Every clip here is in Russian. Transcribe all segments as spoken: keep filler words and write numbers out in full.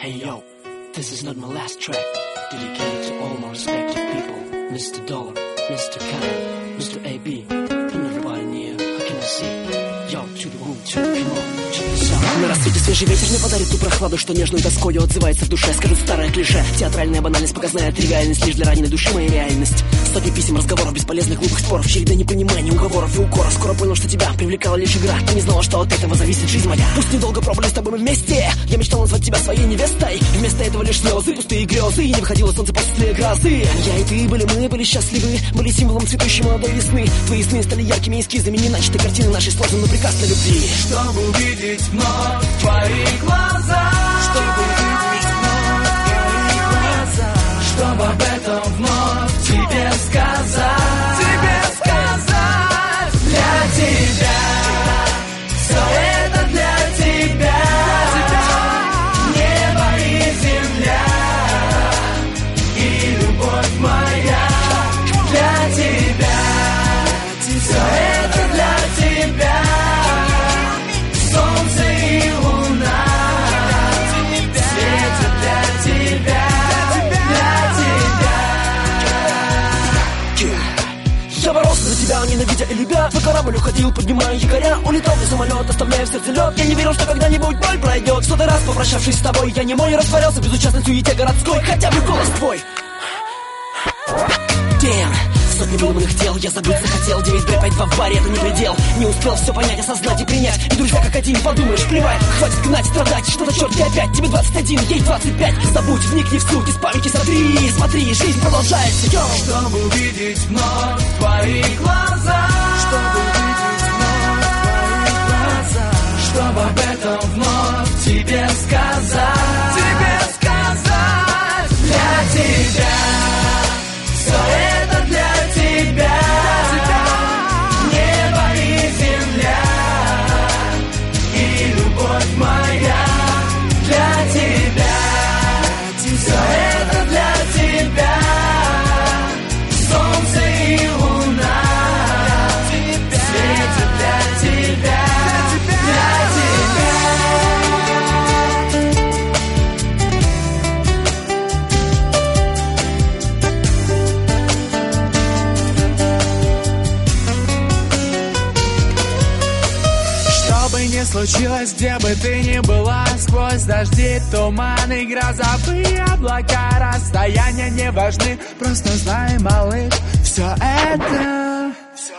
Hey yo, this is not my last track. Dedicated to all my respected people. Mister Dollar, Mister Kyle, Mister A B, and everybody near. How can I see? Yo, to the room, to the come on, check this out. На рассвете свежий ветер мне подарит ту прохладу, что нежную тоскою отзывается в душе. Скажут старое клише, театральная банальность, показная тривиальность, лишь для раненой души моя реальность. Сотни писем, разговоров, бесполезных глупых споров, череда непониманий, уговоров и укоров. Скоро понял, что тебя привлекала лишь игра. Ты не знала, что от этого зависит жизнь моя. Пусть недолго пробыли с тобой мы вместе. Я мечтал назвать тебя своей невестой. Вместо этого лишь слезы, пустые грезы. И не выходило солнце после грозы. Я и ты были, мы были счастливы. Были символом цветущей молодой весны. Твои сны стали яркими эскизами неначатой картины нашей сложной, но прекрасной любви. Чтобы увидеть вновь твои глаза, Чтобы увидеть вновь твои глаза, чтобы об этом вновь тебе сказать, тебе сказать, для тебя, все это для тебя, небо и земля, и любовь моя, для тебя, все это для тебя. Солнце и луна светят для тебя, для тебя. Я боролся за тебя, ненавидя и любя. Твой корабль уходил, поднимая якоря. Улетал в самолет, оставляя в сердце лед. Я не верил, что когда-нибудь боль пройдет. В сотый раз, попрощавшись с тобой, я не мой растворялся в безучастной суете городской. Хотя бы голос твой. Damn. Сотни выломанных тел, я забыться хотел. девять бэ пять два в баре, это не предел. Не успел все понять, осознать и принять. И друзья как один, подумаешь, плевать. Хватит гнать, страдать, что-то черт тебе опять. Тебе двадцать один, ей двадцать пять. Забудь, вникни в суть, из памяти сотри. Смотри, жизнь продолжается, йоу. Чтобы увидеть вновь твои глаза, Чтобы увидеть вновь твои глаза, чтобы об этом вновь тебе сказать, тебе сказать, для тебя. Все это для тебя, небо и земля, и любовь моя, для тебя, все это для тебя, солнце и луна светят для тебя, для тебя. Что бы ни случилось, где бы ты ни была, сквозь дожди, туманы, грозовые облака, расстояния не важны, просто знай, малыш, все это, все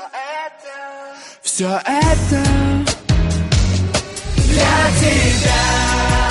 это, все это для тебя.